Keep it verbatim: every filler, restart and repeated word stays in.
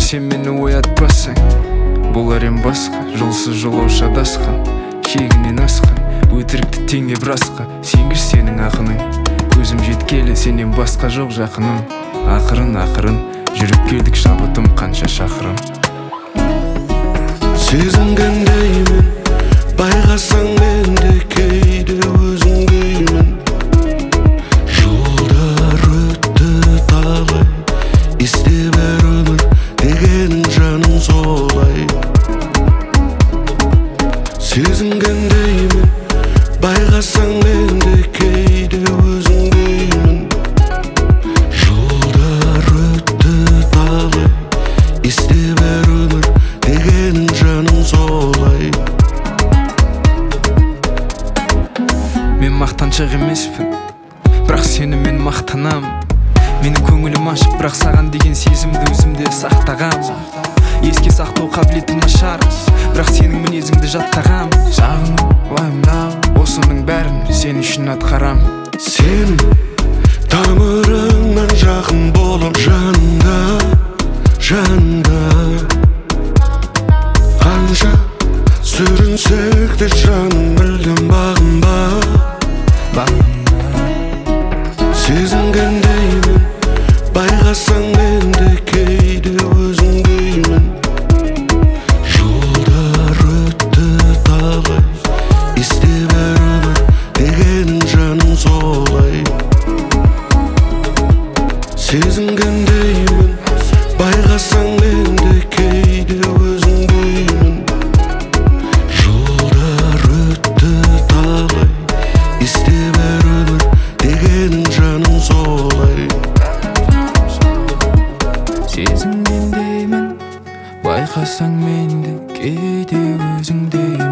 сен мені оятпасаң, бұл әлем басқа, жолсыз жолаушы адасқан, шегінен асқан, өтірікті теңеп расқа. Сенгіш сенің ақының, көзім жеткелі сенен басқа жоқ жақыным. Ақырын ақырын жүріп келдік, шабытым қанша шақырым. Сезінгендеймін, байқасаң менде кейде өзіңдеймін. Жылдар өтті талай, есте бер өмір дегенің жаным солай. Сезінгендеймін, байқасаң менде кейде өзіңдеймін. Жылдар өтті талай, есте бер өмір дегенің жаным солай. Мен мақтаншақ емеспін, бірақ сені мен мақтанам. Менің көңілім ашық, бірақ саған деген сезімді өзімде сақтағам. Еске сақтау қабілетім нашар, бірақ сенің мінезіңді жаттағам. Сағыну, уайымдау, осының бәрін сен үшін атқарам. Сенің тамырыңнан жақын болып жанымда, жанымда. Қанша сүрінсек те жаным білдім бағынба, бағынба. Сезінгендеймін, байқасаң менде кейде өзіңдеймін. Жылдар өтті талай, есте бер өмір дегенің жаным солай. Сезінгендеймін, байқасаң менде кейде өзіңдеймін. Жылдар өтті талай, есте бер өмір дегенің жаным солай. Сезінгендеймін, байқасаң менде кейде өзіңдеймін.